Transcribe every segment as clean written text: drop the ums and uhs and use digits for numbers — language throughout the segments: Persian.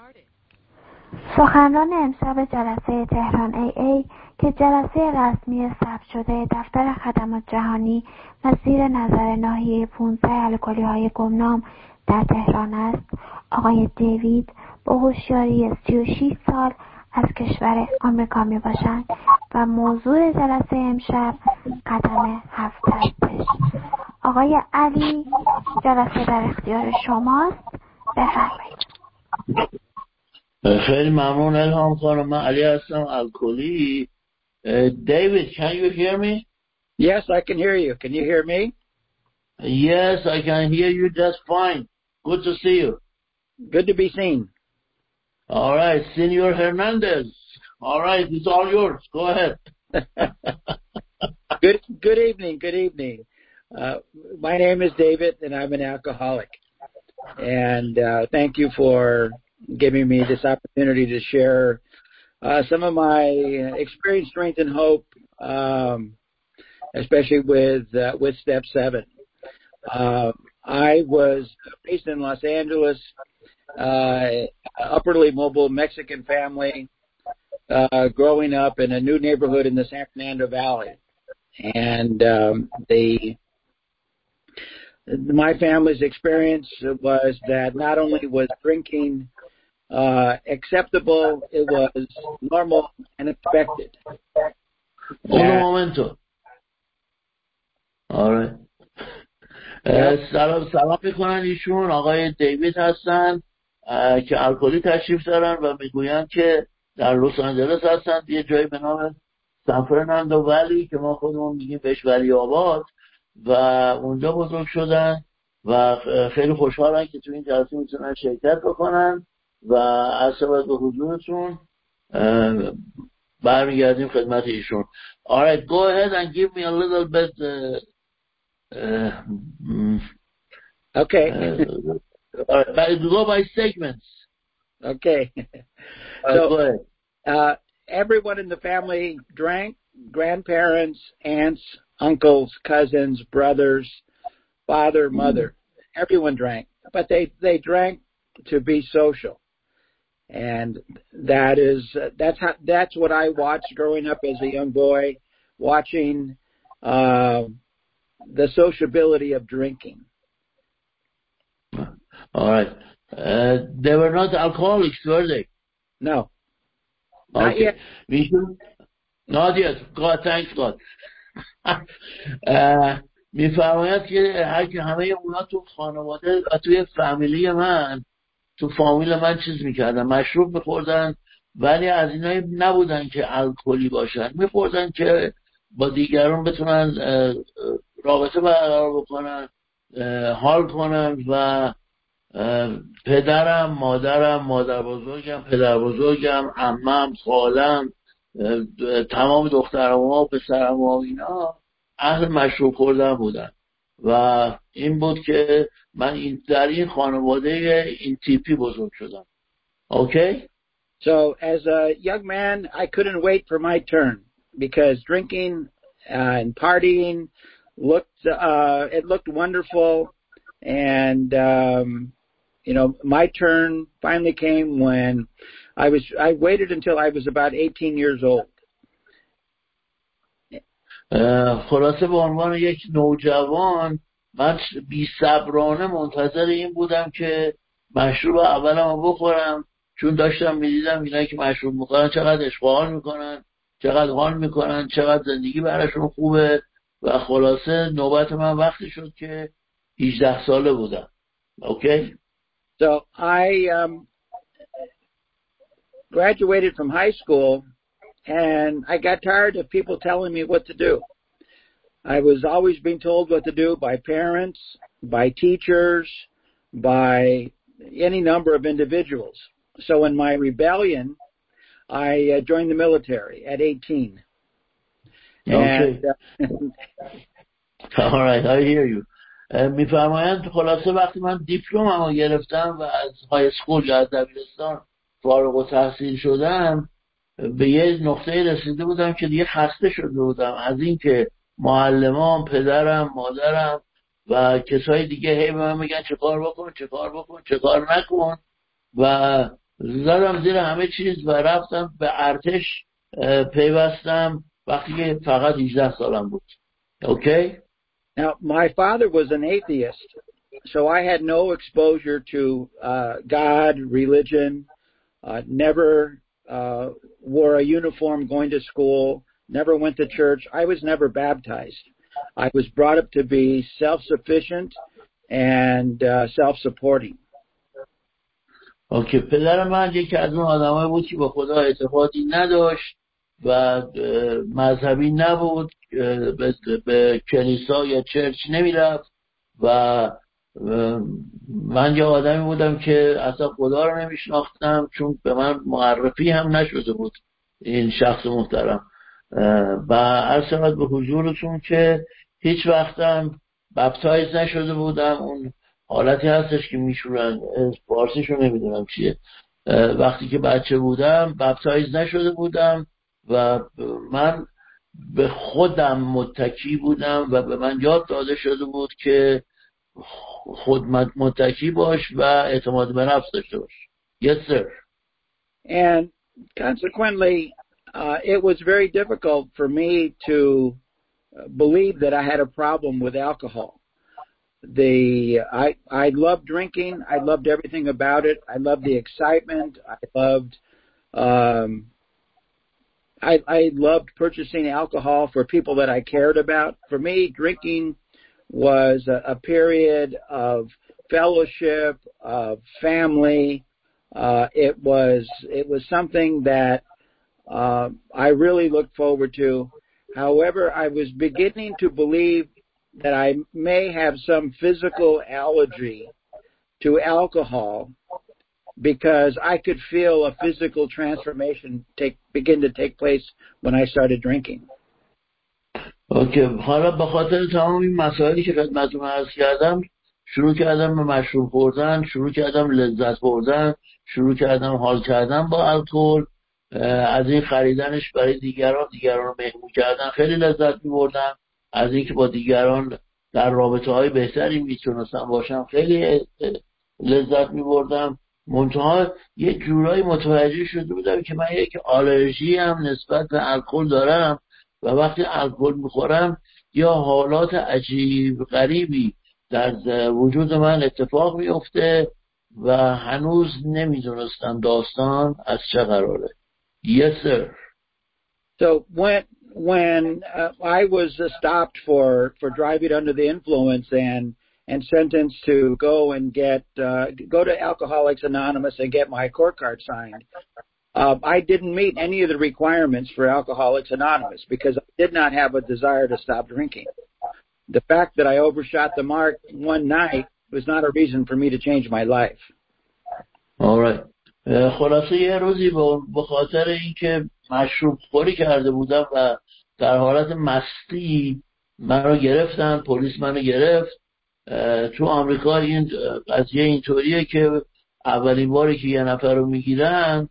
سخنران امشب جلسه تهران AA که جلسه رسمی ثبت شده دفتر خدمات جهانی و زیر نظر ناحیه 15 الکلی‌های گمنام در تهران است، آقای دیوید با هوشیاری 36 سال از کشور آمریکا می باشند و موضوع جلسه امشب قدم 7 هستش. آقای علی، جلسه در اختیار شماست، بفرمایید. خیلی ممنون الهام خانم. من علی هستم الکلی. David, can you hear me? Yes, I can hear you. Can you hear me? Yes, I can hear you just fine. Good to see you. Good to be seen. All right, Senor Hernandez. All right, it's all yours. Go ahead. Good evening. Good evening. My name is David, and I'm an alcoholic. And thank you for giving me this opportunity to share some of my experience, strength, and hope, especially with Step 7. I was raised in Los Angeles, upperly mobile Mexican family, growing up in a new neighborhood in the San Fernando Valley. And my family's experience was that not only was drinking acceptable, it was normal and expected. Un momento. All right. سلام میکنن ایشون آقای دیوید هستن که الکلی تشریف دارن و میگوین که در لس آنجلس هستن، یه جایی به نام سان فرناندو ولی که ما خودمون میگیم بهش ولی آباد، و اونجا بزرگ شدن و خیلی خوشحالن که تو این جلسه میتونن شرکت بکنن و عصبت به حضورتون برمیگردیم خدمت ایشون. Alright, go ahead and give me a little bit okay. Go by segments. Okay. Go ahead. Everyone in the family drank. Grandparents, aunts, uncles, cousins, brothers, father, mother. Everyone drank. But they drank to be social. And that's what I watched growing up as a young boy, watching the sociability of drinking. All right. They were not alcoholics, were they? No. Okay. Not yet. Not yet. God, thanks God. میفرماید که همه اونا تو خانواده و توی فامیلی من، تو فامیل من چیز میکردن، مشروب میخوردن، ولی از اینایی نبودن که الکلی باشن، میخوردن که با دیگران بتونن رابطه برقرار بکنن، حال کنن. و پدرم، مادرم، مادر بزرگم، پدر بزرگم، عمم، خالم، تمام دخترم و پسرم و اینا اهل مشروب خوردن بودن و این بود که من در این خانواده این تیپی بزرگ شدم. Okay? So as a young man, I couldn't wait for my turn because drinking and partying looked wonderful. And, my turn finally came when I waited until I was about 18 years old. خلاصه به عنوان یک نوجوان من بی صبرانه منتظر این بودم که مشروب اولم بخورم، چون داشتم میدیدم اینا که مشروب میخورن چقدر اشغال میکنن، چقدر حال میکنن، چقدر زندگی براشون خوبه. و خلاصه نوبت من وقتی شد که 18 ساله بودم. Okay? So I graduated from high school and I got tired of people telling me what to do. I was always being told what to do by parents, by teachers, by any number of individuals. So in my rebellion, I joined the military at 18. Okay. All right, I hear you. میفرمایند خلاصه وقتی من دیپلممو گرفتم و از های اسکول یا از دبیرستان فارغ التحصیل شدم، به یه نقطه رسیده بودم که دیگه خسته شده بودم از این که معلمان، پدرم، مادرم و کسای دیگه هی به من میگن چه کار بکن، چه کار بکن، چه کار نکن. و زدم زیر همه چیز و رفتم به ارتش پیوستم وقتی که فقط 18 سالم بود. اوکی. Now, my father was an atheist, so I had no exposure to God, religion, never wore a uniform going to school, never went to church. I was never baptized. I was brought up to be self-sufficient and self-supporting. اوکی. پدر من یکی از اون آدمایی بود که با خدا اعتقادی نداشت و مذهبی نبود، به کلیسا یا چرچ نمیرفت و من یه آدمی بودم که اصلا خدا رو نمیشناختم، چون به من معرفی هم نشده بود این شخص محترم. و عرض به حضورتون که هیچ وقتم بپتایز نشده بودم. اون حالتی هستش که میشورن، فارسیشو نمیدونم چیه. وقتی که بچه بودم بپتایز نشده بودم و من به خودم متکی بودم و به من یاد داده شده بود که خود متکی باش و اعتماد به نفس داشته باش. Yes, sir. And consequently, it was very difficult for me to believe that I had a problem with alcohol. I loved drinking. I loved everything about it. I loved the excitement. I loved purchasing alcohol for people that I cared about. For me, drinking was a period of fellowship, of family. It was something that I really looked forward to. However, I was beginning to believe that I may have some physical allergy to alcohol because I could feel a physical transformation begin to take place when I started drinking. اوکی. حالا به خاطر تمام این مسائلی که خدمتتون عرض کردم شروع کردم به مشروب خوردن، شروع کردم لذت بردن، شروع کردم حال کردن با الکل، از این خریدنش برای دیگران رو مهمون کردن خیلی لذت می‌بردم، از اینکه با دیگران در رابطه‌های بهتری میتونستم باشم خیلی لذت می‌بردم. منتها یه جورایی متوجه شده بودم که من یک آلرژی هم نسبت به الکل دارم و وقتی الکل میخورم یا حالات عجیب غریبی در وجود من اتفاق میفته و هنوز نمیدونستم داستان از چه قراره. Yes, sir. So when I was stopped for driving under the influence and sentenced to go and go to Alcoholics Anonymous and get my court card signed, I didn't meet any of the requirements for Alcoholics Anonymous because I did not have a desire to stop drinking. The fact that I overshot the mark one night was not a reason for me to change my life. All right. خلاصه یه روزی به خاطر اینکه مشروب خوری کرده بودم و در حالت مستی من رو گرفتن، پلیس منو گرفت. تو آمریکا این قضیه اینطوریه که اولین باری که یه نفر رو میگیرن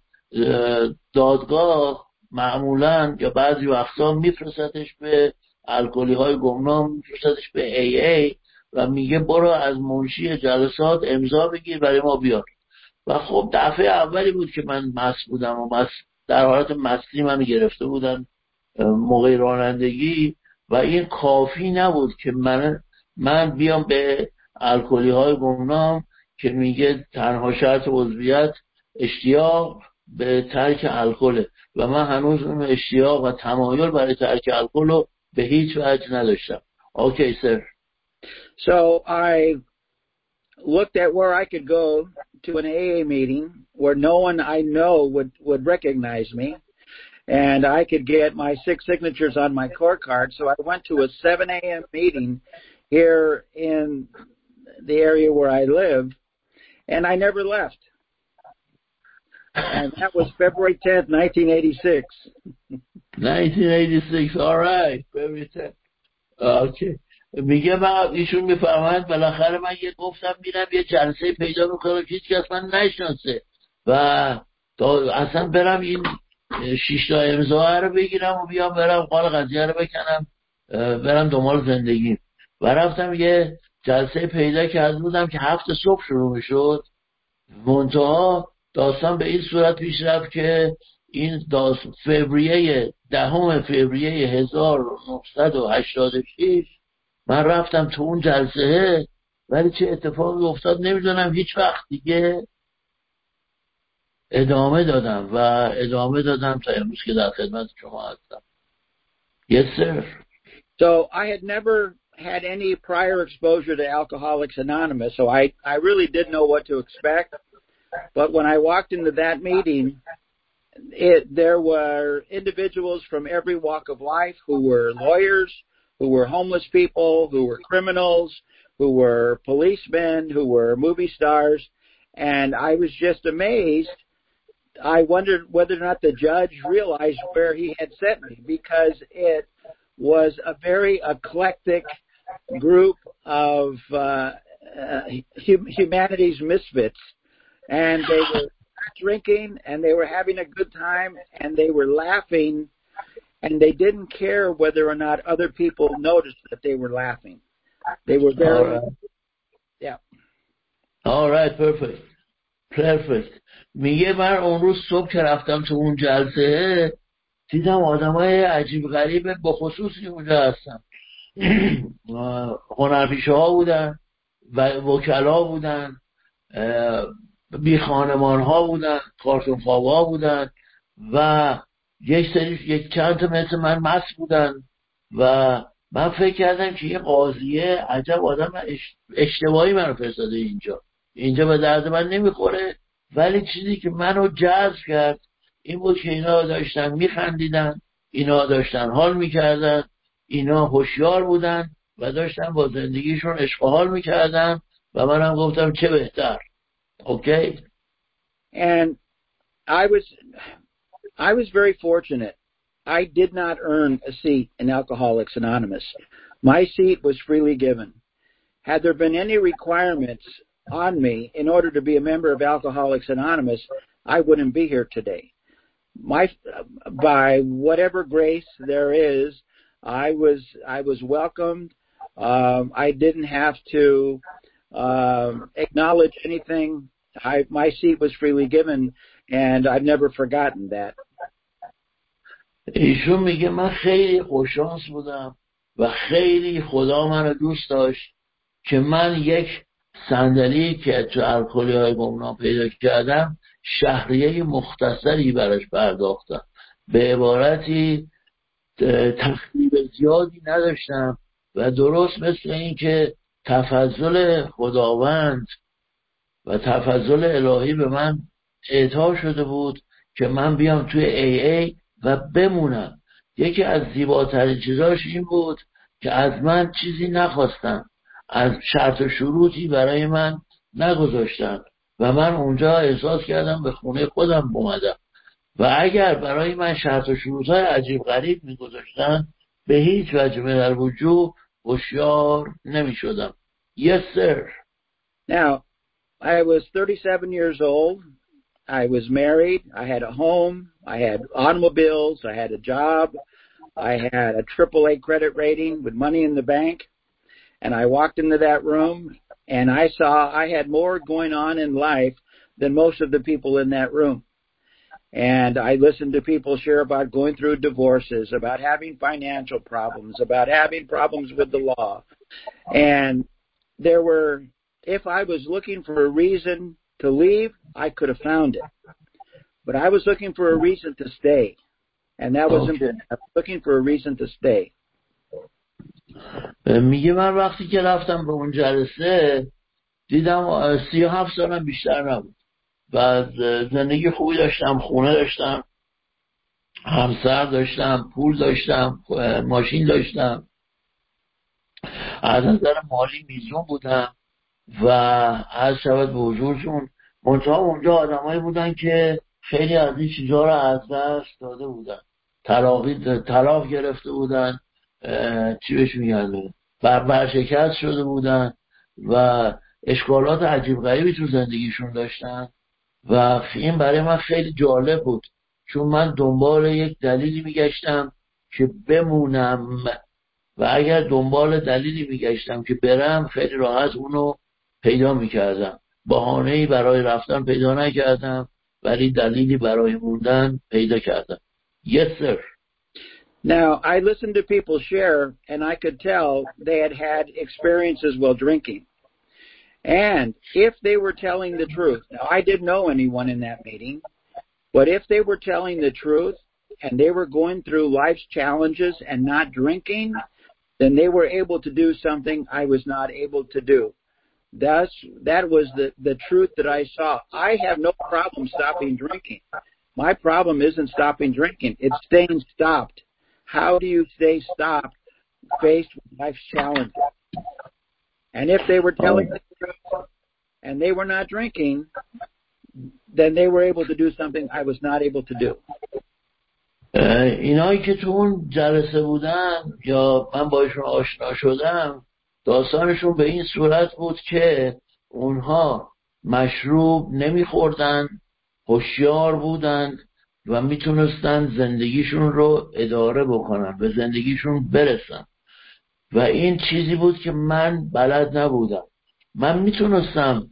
دادگاه معمولا یا بعضی وقتا میفرستش به الکلی های گمنام، میفرستش به AA و میگه برو از منشی جلسات امضا بگیر برای ما بیار. و خب دفعه اولی بود که من مست بودم و در حالت مستی منو گرفته بودن موقع رانندگی و این کافی نبود که من بیام به الکلی های گمنام که میگه تنها شرط عضویت اشتیاق به ترک الکل و من هنوز اون اشتیاق و تمایل برای ترک الکل رو به هیچ وجه نداشتم. Okay, sir. So I looked at where I could go to an AA meeting where no one I know would recognize me, and I could get my 6 signatures on my court card. So I went to a 7 a.m. meeting here in the area where I live, and I never left. And that was February 10th, 1986. 1986, all right. February 10th. Okay. میگه من ایشون میفرمایند بالاخره من یه گفتم میرم یه جلسه پیدا میکنم که هیچ کس من نشناسه و اصلا برم این 6 تا امضا رو بگیرم و بیام برم قال قضیه رو بکنم برم دنبال زندگی. و رفتم یه جلسه پیدا کرده بودم که 7 صبح شروع میشد. منتها داستان به این صورت پیش رفت که این دهم فوریه 1986 من رفتم تو اون جلسه، ولی چه اتفاقی افتاد نمیدونم. هیچ وقت دیگه ادامه دادم تا امروز که در خدمت شما هستم. Yes, sir. So I had never had any prior exposure to Alcoholics Anonymous, so I really didn't know what to expect. But when I walked into that meeting, there were individuals from every walk of life who were lawyers, who were homeless people, who were criminals, who were policemen, who were movie stars, and I was just amazed. I wondered whether or not the judge realized where he had sent me, because it was a very eclectic group of humanity's misfits, and they were drinking, and they were having a good time, and they were laughing, and they didn't care whether or not other people noticed that they were laughing. They were very, yeah. All right, perfect. میگه من اون روز صبح که رفتم تو اون جلسه دیدم آدمای عجیب غریب با خصوصی اونجا هستن. هنرپیشه ها بودن و وکلا بودن، بی خانمان ها بودن، کارتون خواب ها بودن و یک چند تا مثل من مست بودن و من فکر کردم که یه قاضیه عجب آدم اشتباهی منو فرستاده اینجا به درد من نمیخوره. ولی چیزی که منو جذب کرد این بود که اینا داشتن میخندیدن، اینا داشتن حال میکردن، اینا هوشیار بودن و داشتن با زندگیشون عشق و حال میکردن و منم گفتم چه بهتر. Okay. And I was very fortunate. I did not earn a seat in Alcoholics Anonymous. My seat was freely given. Had there been any requirements on me in order to be a member of Alcoholics Anonymous, I wouldn't be here today. By whatever grace there is, I was welcomed. I didn't have to acknowledge anything. My seat was freely given, and I've never forgotten that. ایشون میگه من خیلی خوششانس بودم و خیلی خدا منو دوست داشت که من یک صندلی که تو الکلی‌های گمنام پیدا کردم شهریه مختصری براش پرداختم. به عبارتی تخریب زیادی نداشتم و درست مثل این که تفضل خداوند و تفضل الهی به من اعطا شده بود که من بیام توی AA و بمونم. یکی از زیباترین چیزاش این بود که از من چیزی نخواستن، از شرط و شروطی برای من نگذاشتن و من اونجا احساس کردم به خونه خودم اومدم و اگر برای من شرط و شروطهای عجیب غریب میگذاشتن به هیچ وجه در وجود هوشیار نمیشدم. Yes, sir. Now, I was 37 years old. I was married. I had a home. I had automobiles. I had a job. I had a AAA credit rating with money in the bank. And I walked into that room and I saw I had more going on in life than most of the people in that room. And I listened to people share about going through divorces, about having financial problems, about having problems with the law. And there were, if I was looking for a reason to leave, I could have found it. But I was looking for a reason to stay. And that was important. I was looking for a reason to stay. میگه من وقتی که رفتم به اون جلسه دیدم 37 سالم بیشتر نبود و زندگی خوبی داشتم، خونه داشتم، همسر داشتم، پول داشتم، ماشین داشتم، از نظر مالی میزون بودم و از شود به حضورشون منتها اونجا آدمایی بودن که خیلی از این چیزها رو از دست داده بودن، طلاق گرفته بودن، چی بهش میگن، برشکست شده بودن و اشکالات عجیب غریبی تو زندگیشون داشتن و این برای من خیلی جالب بود چون من دنبال یک دلیلی میگشتم که بمونم و اگر دنبال دلیلی میگشتم که برم خیلی راحت اونو پیدا میکردم. بهانه‌ای برای رفتن پیدا نکردم ولی دلیلی برای موندن پیدا کردم. Yes sir. Now, I listened to people share, and I could tell they had had experiences while drinking. And if they were telling the truth, now I didn't know anyone in that meeting, but if they were telling the truth and they were going through life's challenges and not drinking, then they were able to do something I was not able to do. That was the truth that I saw. I have no problem stopping drinking. My problem isn't stopping drinking. It's staying stopped. How do you stay stopped faced with life's challenges? And if they were telling the truth and they were not drinking, then they were able to do something I was not able to do. اینایی که تو اون جلسه بودن یا من باشون آشنا شدم، داستانشون به این صورت بود که اونها مشروب نمیخوردن، هوشیار بودن و میتونستن زندگیشون رو اداره بکنن، به زندگیشون برسن. و این چیزی بود که من بلد نبودم. من میتونستم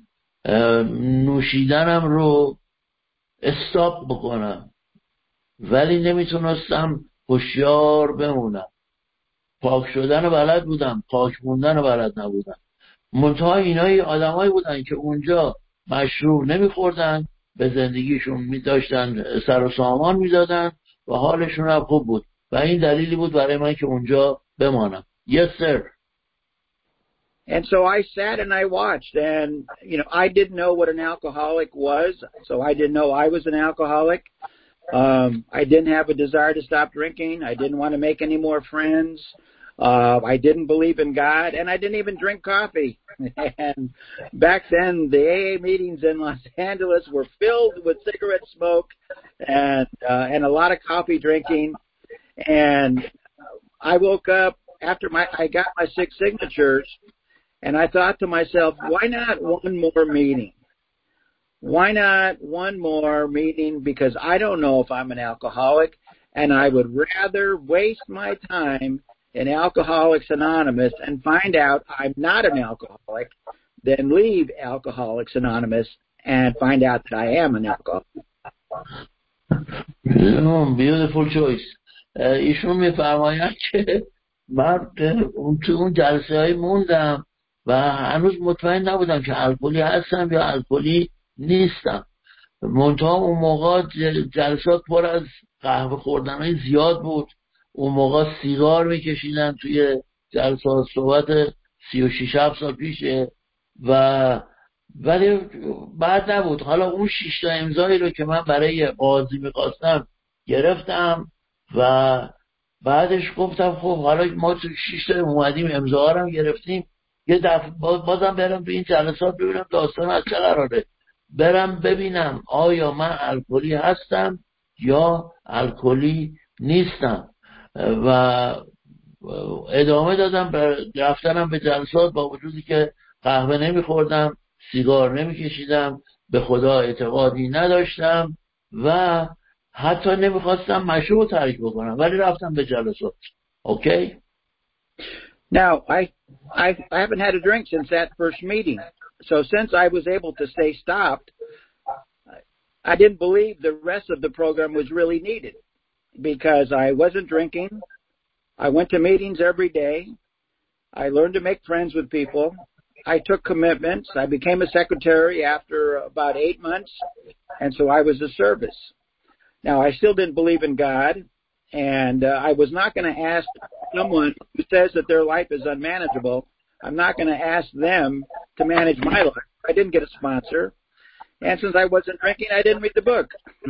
نوشیدنم رو استاپ بکنم، ولی نمیتونستم هوشیار بمونم. پاک شدن رو بلد بودم، پاک موندن رو بلد نبودم. منتها اینایی آدمایی بودن که اونجا مشروب نمیخوردن، به زندگیشون میداشتن سر و سامان میدادن و حالشون هم خوب بود و این دلیلی بود برای من که اونجا بمانم. Yes sir. And so I sat and I watched, and I didn't know what an alcoholic was, so I didn't know I was an alcoholic. I didn't have a desire to stop drinking. I didn't want to make any more friends. I didn't believe in God, and I didn't even drink coffee. And back then, the AA meetings in Los Angeles were filled with cigarette smoke and a lot of coffee drinking. And I woke up after I got my 6 signatures, and I thought to myself, why not one more meeting? Why not one more meeting? Because I don't know if I'm an alcoholic, and I would rather waste my time in Alcoholics Anonymous and find out I'm not an alcoholic than leave Alcoholics Anonymous and find out that I am an alcoholic. Beautiful choice. ایشون میفرماید که من تو اون جلسه های موندم و هنوز مطمئن نبودم که الکلی هستم یا الکلی نیستم. منتها اون موقع جلسات پر از قهوه خوردن های زیاد بود. اون موقع سیگار میکشیدن توی جلسات، صحبت 36 سال پیشه ولی بعد نبود. حالا اون 6 تا امضایی رو که من برای قاضی میخواستم گرفتم و بعدش گفتم خب حالا ما تو 6 تا اومدیم امضاها رو گرفتیم، یه دفعه بازم برم تو این جلسات ببینم داستان از چه قراره، برم ببینم آیا من الکلی هستم یا الکلی نیستم. و ادامه دادم رفتنم به جلسات با وجودی که قهوه نمیخوردم، سیگار نمیکشیدم، به خدا اعتقادی نداشتم و حتی نمیخواستم مشروب ترک بکنم، ولی رفتم به جلسات. Okay? Now, I haven't had a drink since that first meeting. So since I was able to stay stopped, I didn't believe the rest of the program was really needed because I wasn't drinking. I went to meetings every day. I learned to make friends with people. I took commitments. I became a secretary after about 8 months, and so I was of service. Now, I still didn't believe in God, and I was not going to ask someone who says that their life is unmanageable, I'm not going to ask them to manage my life. I didn't get a sponsor, and since I wasn't drinking, I didn't read the book.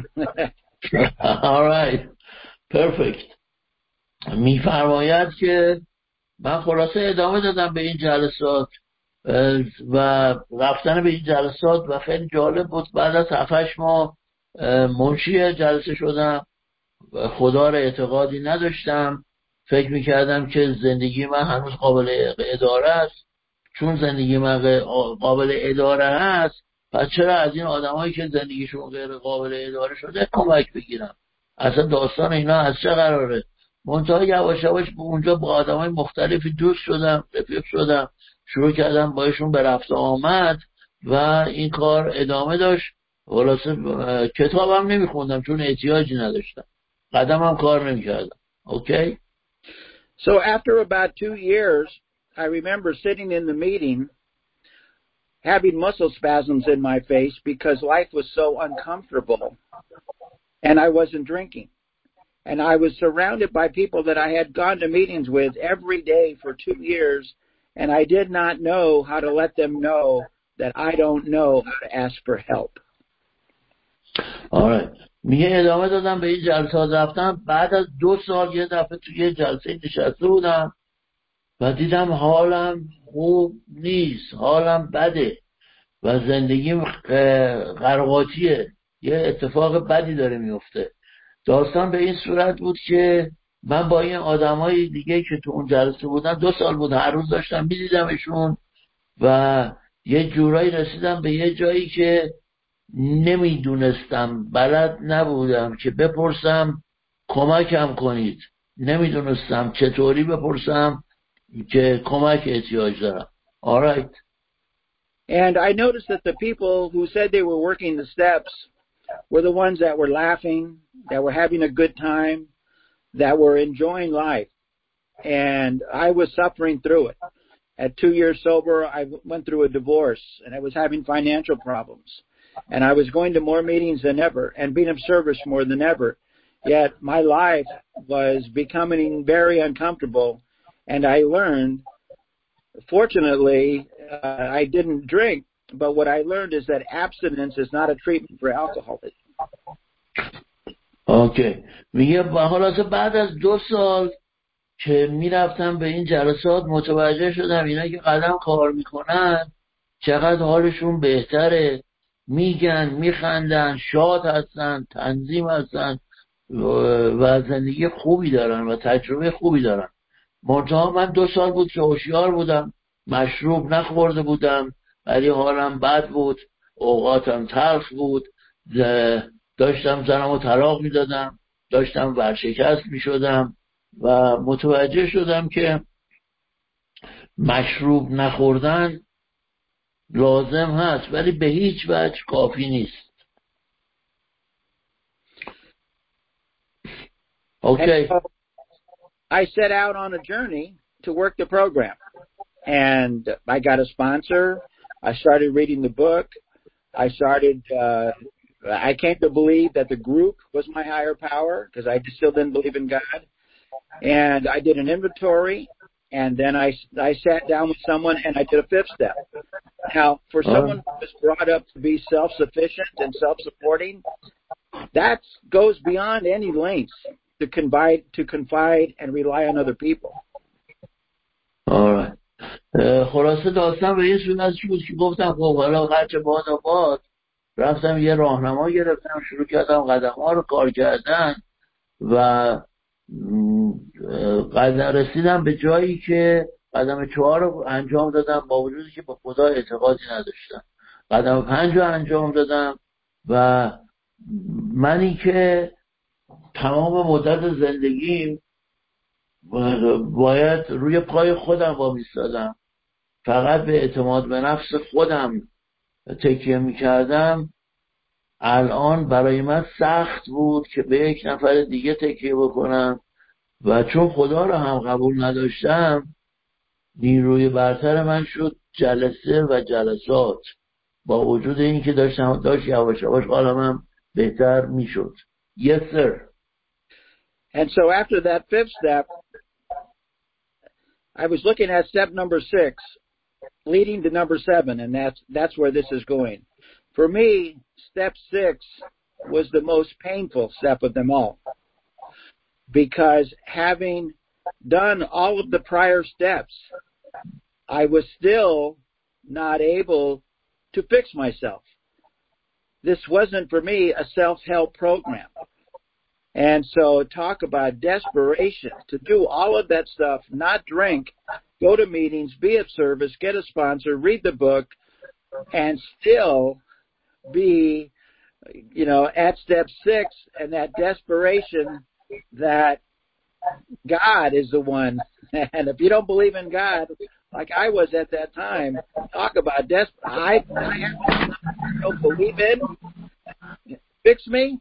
All right. Perfect. میفرماید که من خلاصه ادامه دادم به این جلسات و رفتن به این جلسات و خیلی جالب بود. بعد از 7-8 ماه منشی جلسه شدم. خدا را اعتقادی نداشتم، فکر میکردم که زندگی من هنوز قابل اداره است. چون زندگی من قابل اداره هست، پس چرا از این آدمایی که زندگیشون غیر قابل اداره شده کمک بگیرم؟ اصلا داستان اینا از چه قراره؟ منتها یواش یواش اونجا با آدمای مختلفی دوست شدم، رفیق شدم، شروع کردم باشون به رفت آمد و این کار ادامه داشت خلاصه کتابم نمیخوندم چون احتیاجی نداشتم، قدمم کار نمیکردم. اوکی. So after about 2 years, I remember sitting in the meeting having muscle spasms in my face because life was so uncomfortable and I wasn't drinking. And I was surrounded by people that I had gone to meetings with every day for 2 years, and I did not know how to let them know that I don't know how to ask for help. آره میگه ادامه دادم به این جلسات رفتم. بعد از 2 سال یه دفعه توی یه جلسه نشسته بودم و دیدم حالم خوب نیست، حالم بده و زندگیم قرقاتیه، یه اتفاق بدی داره میفته. داستان به این صورت بود که من با این آدمای دیگه که تو اون جلسه بودن 2 سال بود هر روز داشتم میدیدمشون و یه جورایی رسیدم به یه جایی که نمیدونستم، بلد نبودم که بپرسم کمکم کنید، نمیدونستم چطوری بپرسم که کمک احتیاج دارم. All right. And I noticed that the people who said they were working the steps were the ones that were laughing, that were having a good time, that were enjoying life. And I was suffering through it. At 2 years sober, I went through a divorce, and I was having financial problems. And I was going to more meetings than ever and being of service more than ever. Yet my life was becoming very uncomfortable, and I learned, fortunately, I didn't drink, but what I learned is that abstinence is not a treatment for alcoholism. اوکی. میگه خلاصه بعد از 2 سال که میرفتم به این جلسات متوجه شدم اینا که قدم کار میکنن چقدر حالشون بهتره، میگن، میخندن، شاد هستن، تنظیم هستن و زندگی خوبی دارن و تجربه خوبی دارن. منتها من 2 سال بود که هوشیار بودم، مشروب نخورده بودم ولی حالم بد بود، اوقاتم تلخ بود، داشتم زنمو طلاق میدادم، داشتم ورشکست میشدم و متوجه شدم که مشروب نخوردن لازم هست ولی به هیچ وجه کافی نیست. Okay. So I set out on a journey to work the program. And I got a sponsor. I started reading the book. I came to believe that the group was my higher power because I still didn't believe in God. And I did an inventory, and then I sat down with someone and I did a 5th step. Now, for someone who was brought up to be self-sufficient and self-supporting, that goes beyond any lengths to confide and rely on other people. Alright. خلاصه داستان به این صورت بود که گفتم خب حالا هرچه باد و باد، رفتم یه راهنما گرفتم، شروع کردم قدم ها رو کار کردن و رسیدم به جایی که قدم 4 رو انجام دادم با وجودی که به خدا اعتقادی نداشتم. قدم 5 رو انجام دادم و منی که تمام مدت زندگیم باید روی پای خودم وامیستادم، فقط به اعتماد به نفس خودم تکیه میکردم، الان برای من سخت بود که به یک نفر دیگه تکیه بکنم و چون خدا رو هم قبول نداشتم نیروی برتر من شد جلسه و جلسات، با وجود این که داشت یواش یواش حالم بهتر میشد. Yes sir. And so after that 5th step, I was looking at step number 6, leading to number 7, and that's where this is going. For me, step 6 was the most painful step of them all, because having done all of the prior steps, I was still not able to fix myself. This wasn't for me a self-help program. And so talk about desperation to do all of that stuff, not drink, go to meetings, be of service, get a sponsor, read the book, and still be, at step 6 and that desperation that God is the one. And if you don't believe in God, like I was at that time, talk about desperate. I don't believe in, fix me?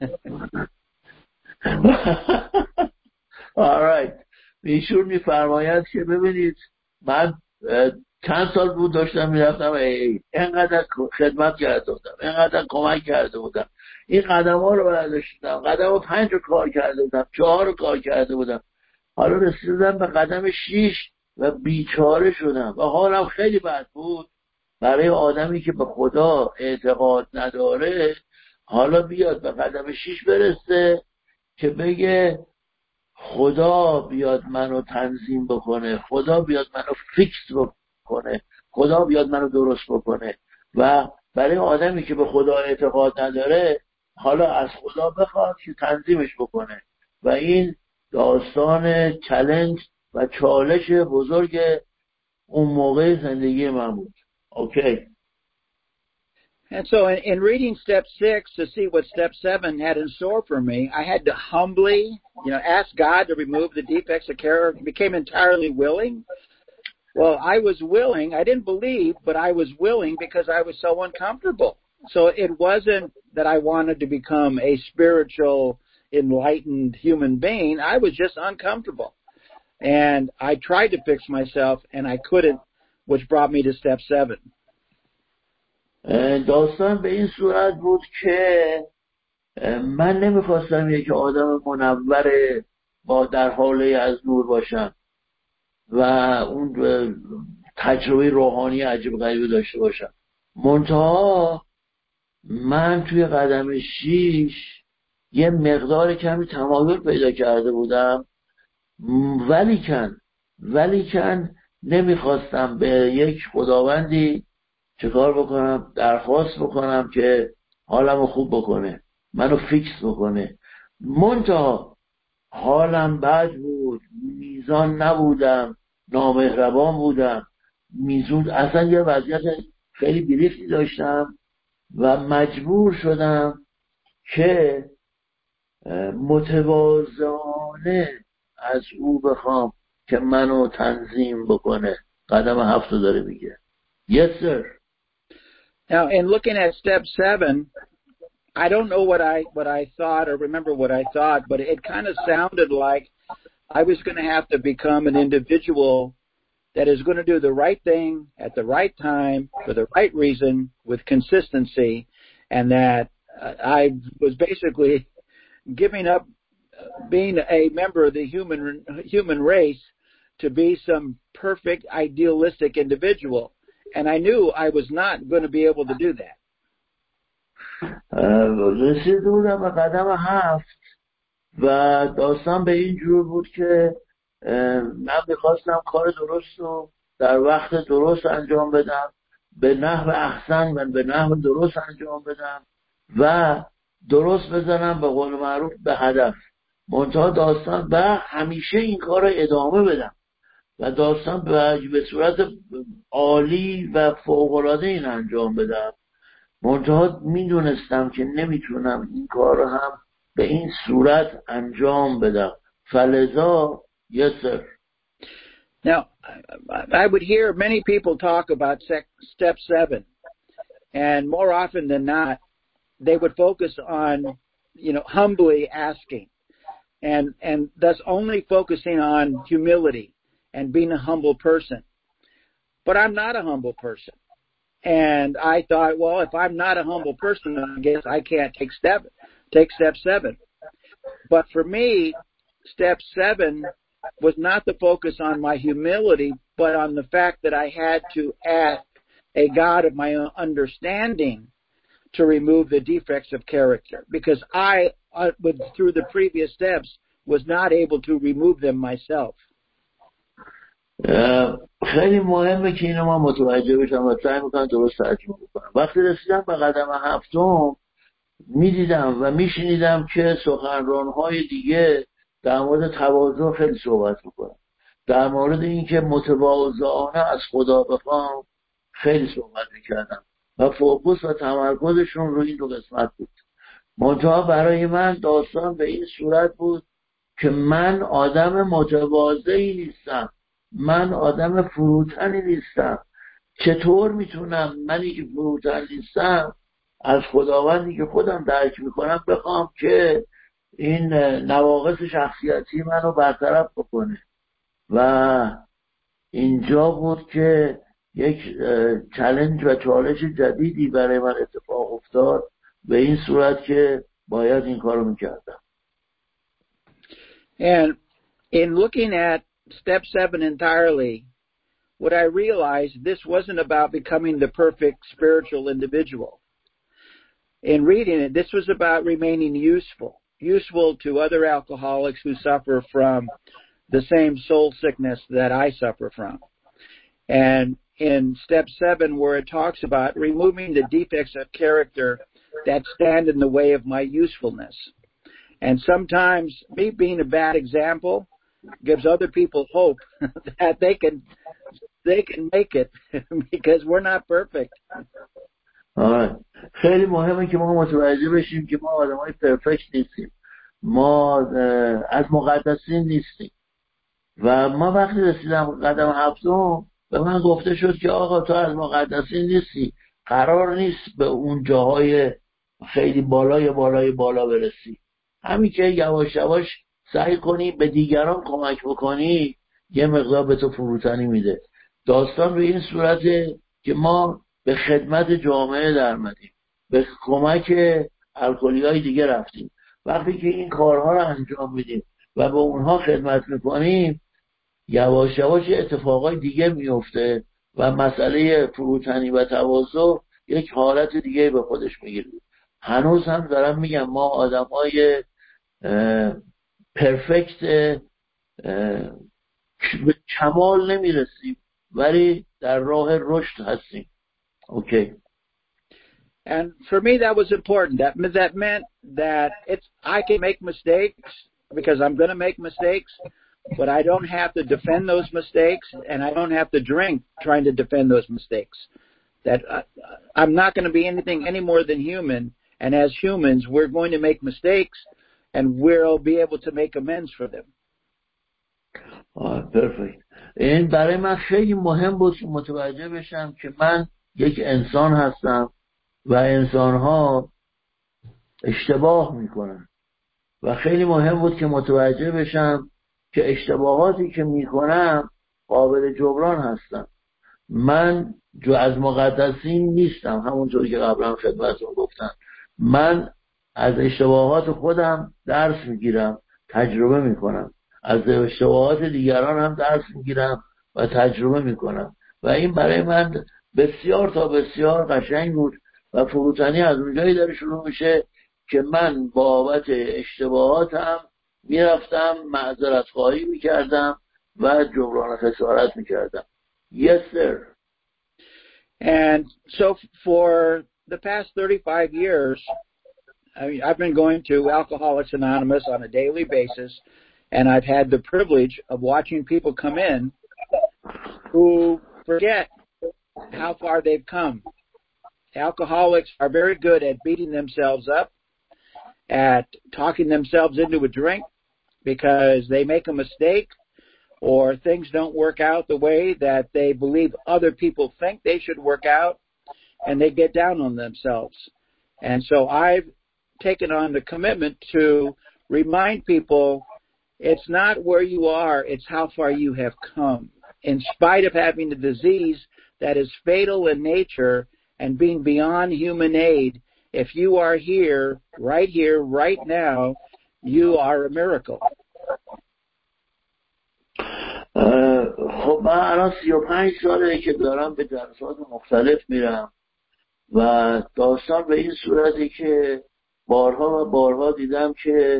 alright. ایشون میفرماید که ببینید من چند سال بود داشتم میرفتم اینقدر خدمت کرده بودم، اینقدر کمک کرده بودم، این قدم ها رو برداشتم، قدم ها 5 رو کار کرده بودم، 4 رو کار کرده بودم، حالا رسیدم به قدم 6 و بیچاره شدم و حالم خیلی بد بود. برای آدمی که به خدا اعتقاد نداره حالا بیاد به قدم 6 برسه که بگه خدا بیاد منو تنظیم بکنه، خدا بیاد منو فیکس بکنه، خدا بیاد منو درست بکنه. و برای آدمی که به خدا اعتقاد نداره حالا از خدا بخواد که تنظیمش بکنه. و این داستان چالش و چالش بزرگ اون موقع زندگی من بود. اوکی. And so in reading step 6 to see what step 7 had in store for me, I had to humbly, ask God to remove the defects of character. I became entirely willing. Well, I was willing. I didn't believe, but I was willing because I was so uncomfortable. So it wasn't that I wanted to become a spiritual, enlightened human being. I was just uncomfortable. And I tried to fix myself, and I couldn't, which brought me to step 7. داستان به این صورت بود که من نمیخواستم یک آدم منور با در حاله از نور باشم و اون تجربه روحانی عجیب غریبی داشته باشم. منتها من توی قدم 6 یه مقدار کمی تمایل پیدا کرده بودم، ولیکن نمیخواستم به یک خداوندی چه کار بکنم؟ درخواست بکنم که حالمو خوب بکنه، منو فیکس بکنه. منتها حالم بد بود، میزان نبودم، نامهربان بودم، میزون اصلا یه وضعیت خیلی بیریختی داشتم و مجبور شدم که متواضعانه از او بخوام که منو تنظیم بکنه. قدم 7 داره میگه. Yes sir. Now, in looking at step 7, I don't know what I thought or remember what I thought, but it kind of sounded like I was going to have to become an individual that is going to do the right thing at the right time for the right reason with consistency, and that I was basically giving up being a member of the human race to be some perfect, idealistic individual. And I knew I was not going to be able to do that. رسیده بودم به قدم 7 و داستان به این جور بود که من میخواستم کار درست رو در وقت درست انجام بدم، به نحو احسن و به نحو درست انجام بدم و درست بزنم به قول معروف به هدف. منتها داستان و همیشه این کار رو ادامه بدم و داستان به صورت عالی و فوق‌العاده این انجام بدم. منتها میدونستم که نمیتونم این کار رو هم به این صورت انجام بدم. فلذا yes sir. Now, I would hear many people talk about step 7, and more often than not, they would focus on, humbly asking, and thus only focusing on humility and being a humble person. But I'm not a humble person. And I thought, well, if I'm not a humble person, I guess I can't take step 7. But for me, step 7 was not the focus on my humility, but on the fact that I had to ask a God of my own understanding to remove the defects of character, because I, through the previous steps, was not able to remove them myself. خیلی مهمه که اینو من متوجه بشم و سعی میکنم درست ترجمه بکنم. وقتی رسیدم به قدم 7 میدیدم و میشنیدم که سخنرانهای دیگه در مورد تواضع خیلی صحبت میکنن، در مورد اینکه متواضعانه از خدا بخوام خیلی صحبت میکردم و فوکوس و تمرکزشون رو این دو قسمت بود. منتها برای من داستان به این صورت بود که من آدم متواضعی نیستم، من آدم فروتنی نیستم. چطور میتونم منی که فروتن نیستم از خداوندی که خودم درک میکنم بخوام که این نواقص شخصیتی منو برطرف بکنه. و اینجا بود که یک چالش و چالش جدیدی برای من اتفاق افتاد، به این صورت که باید این کارو میکردم. And in looking at step 7 entirely, what I realized, this wasn't about becoming the perfect spiritual individual. In reading it, this was about remaining useful to other alcoholics who suffer from the same soul sickness that I suffer from. And in step 7, where it talks about removing the defects of character that stand in the way of my usefulness. And sometimes me being a bad example gives other people hope that they can make it because we're not perfect. خیلی مهمه که ما متوجه بشیم که ما آدمای پرفکت نیستیم، ما از مقدسین نیستیم. و ما وقتی رسیدم قدم 7 به من گفته شد که آقا تو از مقدسین نیستی، قرار نیست به اون جاهای خیلی بالا برسی. همین که یواش یواش سعی کنی به دیگران کمک بکنی یه مقدار به تو فروتنی میده. داستان به این صورته که ما به خدمت جامعه درآمدیم، به کمک الکلی‌های دیگه رفتیم. وقتی که این کارها رو انجام میدیم و به اونها خدمت میکنیم، یواش یواش اتفاقای دیگه میفته و مسئله فروتنی و تواضع یک حالت دیگه به خودش میگیره. هنوز هم دارم میگم ما آدمای پرفکت به کمال نمیرسیم، ولی در راه رشد هستیم. Okay. And for me, that was important. That meant that I can make mistakes because I'm going to make mistakes, but I don't have to defend those mistakes, and I don't have to drink trying to defend those mistakes. That I'm not going to be anything any more than human, and as humans, we're going to make mistakes, and we'll be able to make amends for them. Perfect. این برای من خیلی مهم بود که متوجه بشم که من یک انسان هستم و انسان‌ها اشتباه میکنن و خیلی مهم بود که متوجه بشم که اشتباهاتی که میکنم قابل جبران هستن. من از مقدسین نیستم، همونطور که قبلا خدمتتون گفتم. من از اشتباهات خودم درس میگیرم، تجربه میکنم، از اشتباهات دیگران هم درس میگیرم و تجربه میکنم و این برای من بسیار تا بسیار قشنگ بود و فروتنی از اونجایی داره شروع میشه که من بابت اشتباهاتم میرفتم معذرت خواهی میکردم و جبران خسارت میکردم. Yes sir. And so for the past 35 years, I've been going to Alcoholics Anonymous on a daily basis, and I've had the privilege of watching people come in who forget how far they've come. Alcoholics are very good at beating themselves up, at talking themselves into a drink because they make a mistake or things don't work out the way that they believe other people think they should work out, and they get down on themselves. And so I've taken on the commitment to remind people it's not where you are, it's how far you have come. In spite of having a disease that is fatal in nature and being beyond human aid, if you are here, right now, you are a miracle. خب من الان 35 ساله که دارم به جلسات مختلف میرم و داستان به این صورتی که بارها و بارها دیدم که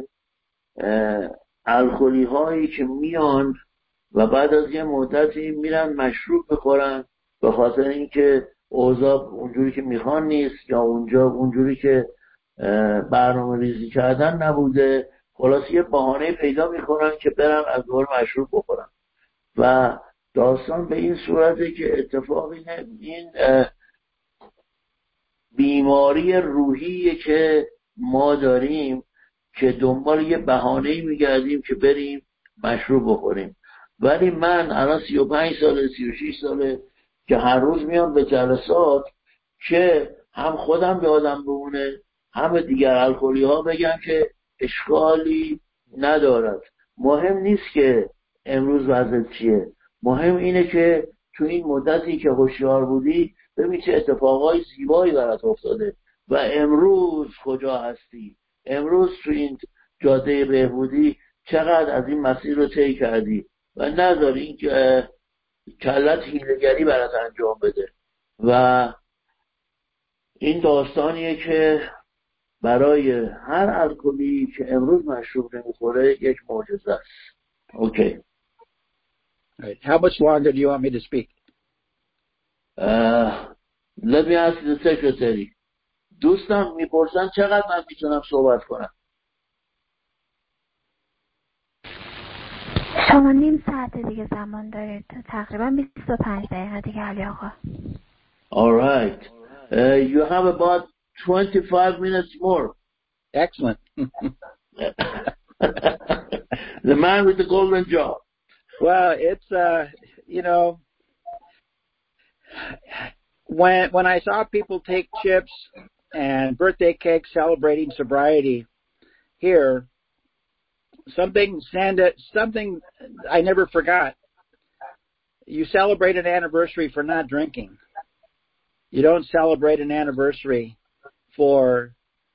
الکلی هایی که میان و بعد از یه مدتی میرن مشروب بخورن به خاطر اینکه اوضاع اونجوری که میخوان نیست یا اونجا اونجوری که برنامه ریزی کردن نبوده، خلاص یه بهانه پیدا میکنن که برن از دور مشروب بخورن و داستان به این صورته که اتفاق این بیماری روحیه که ما داریم که دنبال یه بهانه‌ای میگردیم که بریم مشروب بخوریم. ولی من الان 35 ساله 36 ساله که هر روز میام به جلسات که هم خودم یادم بمونه، هم دیگر الکلی ها بگم که اشکالی ندارد. مهم نیست که امروز وضعیت چیه، مهم اینه که تو این مدتی که هوشیار بودی ببین چه اتفاقای زیبایی برات افتاده و امروز کجا هستی. امروز تو این جاده بهبودی چقدر از این مسیر رو طی کردی و نذار این کلت حیله‌گری برات انجام بده. و این داستانیه که برای هر الکلی که امروز مشروب نمیخوره یک معجزه است. اوکی. Right. How much longer do you want me to speak? Let me ask the secretary. دوستان میپرسن چقدر من میتونم صحبت کنم. شما نیم ساعت دیگه زمان دارید، تقریبا 25 دقیقه دیگه علی آقا. All right. You have about 25 minutes more. Excellent. The man with the golden jaw. Well, it's when I saw people take chips and birthday cakes celebrating sobriety here, something I never forgot. You celebrate an anniversary for not drinking. You don't celebrate an anniversary for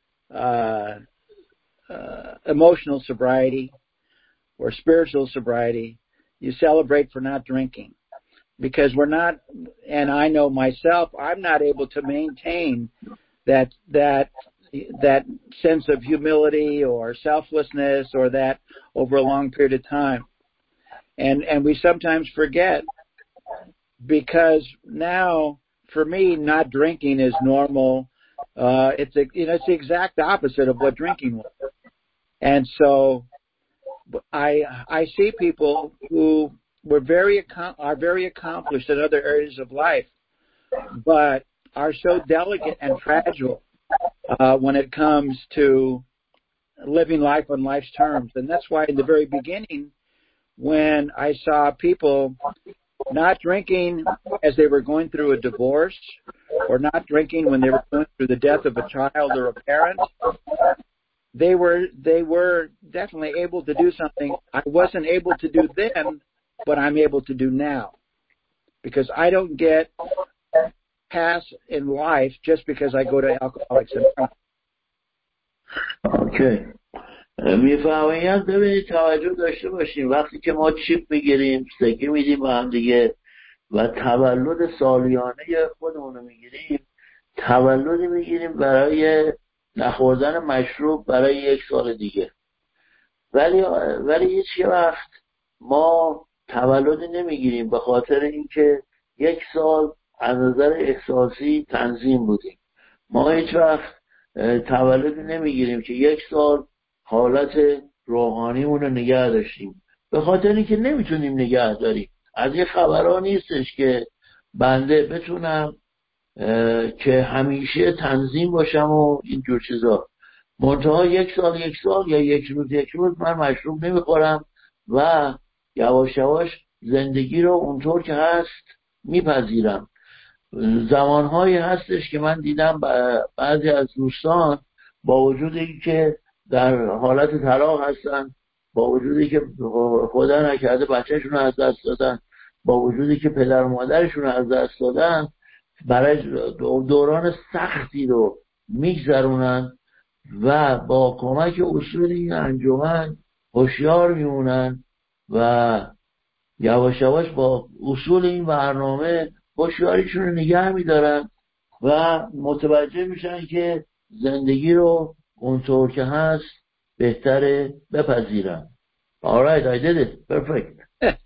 emotional sobriety or spiritual sobriety. You celebrate for not drinking, because we're not, and I know myself, I'm not able to maintain that sense of humility or selflessness or that over a long period of time. And we sometimes forget, because now for me, not drinking is normal. It's the exact opposite of what drinking was. And so I see people who are very accomplished in other areas of life, but are so delicate and fragile when it comes to living life on life's terms. And that's why in the very beginning, when I saw people not drinking as they were going through a divorce, or not drinking when they were going through the death of a child or a parent, they were definitely able to do something I wasn't able to do then, but I'm able to do now. Because I don't get pass in life just because I go to Alcoholics Anonymous. Okay. میفهمید. ببینید توجه داشته باشیم وقتی که ما چیپ میگیریم، سکه میدیم با هم دیگه و تولد سالیانه خودمون رو میگیریم، تولدی میگیریم برای نخوردن مشروب برای 1 سال دیگه. ولی هیچ وقت ما تولدی نمیگیریم به خاطر اینکه 1 سال از نظر احساسی تنظیم بودیم. ما هیچ وقت تولدی نمیگیریم که 1 سال حالت روحانیمون رو نگه داشتیم، به خاطر اینکه نمیتونیم نگه داریم. از یه خبرها نیستش که بنده بتونم که همیشه تنظیم باشم و اینجور چیزا. منتها 1 سال یا 1 روز من مشروب نمیخورم و یواش یواش زندگی رو اونطور که هست میپذیرم. زمانهایی هستش که من دیدم بعضی از دوستان با وجودی که در حالت طلاق هستن، با وجودی که خدا نکرده بچهشون رو از دست دادن، با وجودی که پدر و مادرشون رو از دست دادن، برای دوران سختی رو میگذرونن و با کمک اصول این انجمن هوشیار میمونن و یواش یواش با اصول این برنامه هوشیاریشون رو نگه میدارن و متوجه میشن که زندگی رو اونطور که هست بهتره بپذیرن. All right, I did it. Perfect.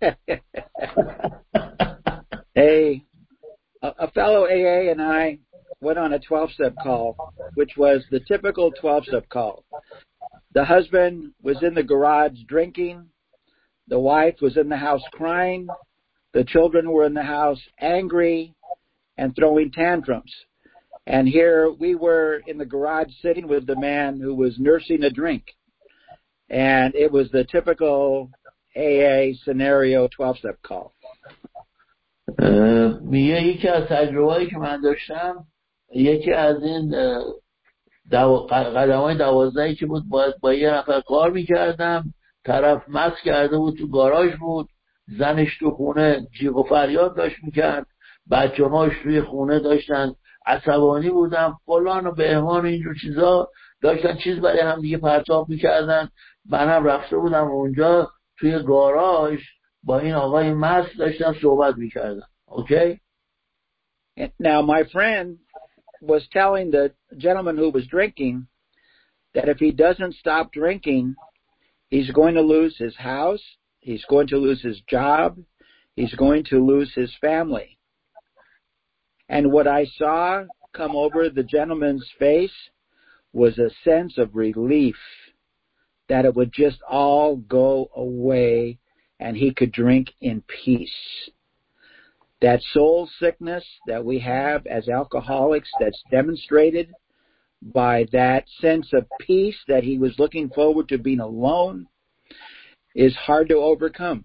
A fellow AA and I went on a 12-step call, which was the typical 12-step call. The husband was in the garage drinking. The wife was in the house crying. The children were in the house angry and throwing tantrums. And here we were in the garage sitting with the man who was nursing a drink. And it was the typical AA scenario 12-step call. میگه یکی از تجربه‌ای که من داشتم یکی از این قدم های 12 که بود باید با یه نفر کار میکردم، طرف مست کرده بود تو گاراژ بود، زنش تو خونه جیغ و فریاد داشت میکرد، بچه هاش توی خونه داشتن عصبانی بودن، فلان و بهمان و اینجور چیزا داشتن چیز برای هم دیگه پرتاب میکردن. منم رفته بودم اونجا توی گاراژ با این آقای مست داشتم صحبت میکردم. اوکی. Now my friend was telling the gentleman who was drinking that if he doesn't stop drinking, he's going to lose his house, he's going to lose his job, he's going to lose his family. And what I saw come over the gentleman's face was a sense of relief that it would just all go away and he could drink in peace. That soul sickness that we have as alcoholics that's demonstrated by that sense of peace that he was looking forward to being alone is hard to overcome.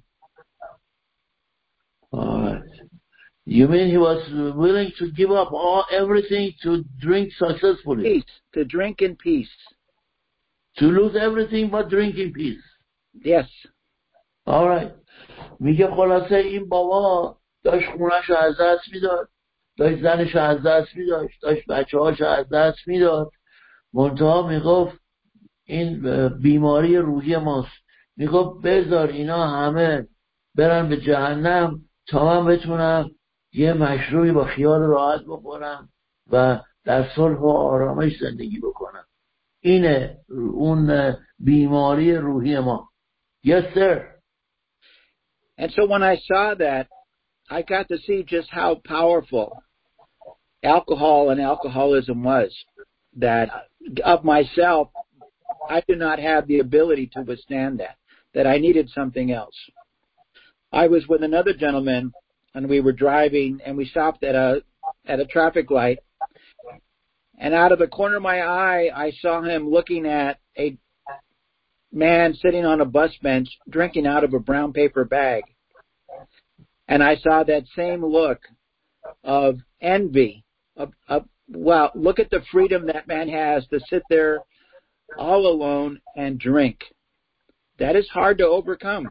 All right. You mean he was willing to give up everything to drink successfully? Peace, to drink in peace. To lose everything but drink in peace. Yes. All right. میگه خلاصه این بابا داشت خونش رو از دست میداد، داشت زنش رو از دست میداد، داشت بچه هاش رو از دست میداد، منتها میگفت این بیماری روحی ماست، میگفت بذار اینا همه برن به جهنم تا من بتونم یه مشروبی با خیال راحت بخورم و در صلح و آرامش زندگی بکنم. اینه اون بیماری روحی ما. Yes, sir. And so when I saw that, I got to see just how powerful alcohol and alcoholism was. That of myself, I did not have the ability to withstand that I needed something else. I was with another gentleman, and we were driving, and we stopped at a traffic light, and out of the corner of my eye, I saw him looking at a man sitting on a bus bench drinking out of a brown paper bag. And I saw that same look of envy, of wow, look at the freedom that man has to sit there all alone and drink. That is hard to overcome.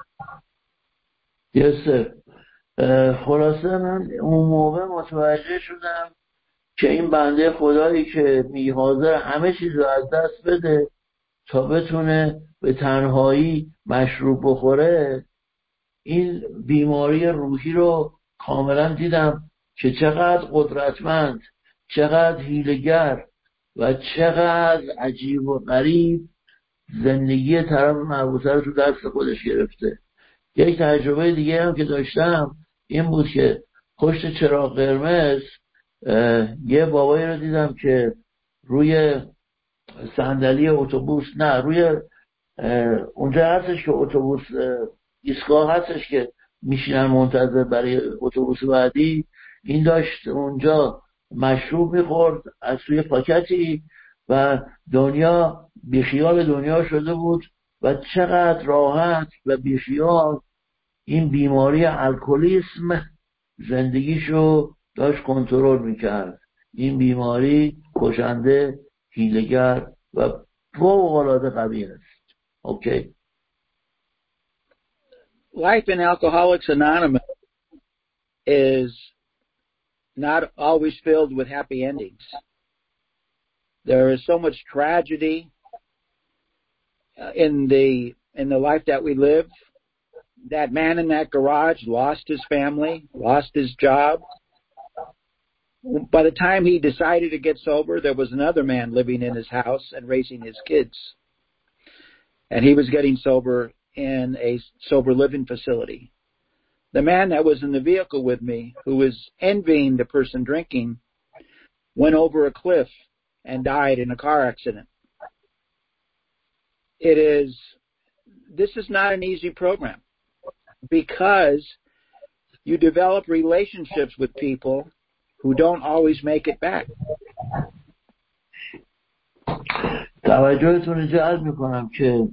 Yes, sir. خلاصه من اون موقع متوجه شدم که این بنده خدایی که حاضر همه چیز رو از دست بده تا بتونه به تنهایی مشروب بخوره، این بیماری روحی رو کاملا دیدم که چقدر قدرتمند، چقدر حیله‌گر و چقدر عجیب و غریب زندگی طرف مربوطه رو تو دست خودش گرفته. یک تجربه دیگه هم که داشتم این بود که پشت چراغ قرمز یه بابایی رو دیدم که روی صندلی اتوبوس، نه روی اونجا هستش که اتوبوس ایستگاه هستش که میشینن منتظر برای اتوبوس بعدی، این داشت اونجا مشروب میخورد از روی پاکتی و دنیا بیخیال دنیا شده بود و چقدر راحت و بیخیال این بیماری الکلیسم زندگیشو داشت کنترل میکرد. این بیماری کشنده، حیله‌گر و فوق‌العاده قوی است. اوکی. Life in Alcoholics Anonymous is not always filled with happy endings. There is so much tragedy in the life that we live. That man in that garage lost his family, lost his job. By the time he decided to get sober, there was another man living in his house and raising his kids. And he was getting sober in a sober living facility. The man that was in the vehicle with me, who was envying the person drinking, went over a cliff and died in a car accident. This is not an easy program, because you develop relationships with people who don't always make it back. توجهتون رو جلب میکنم که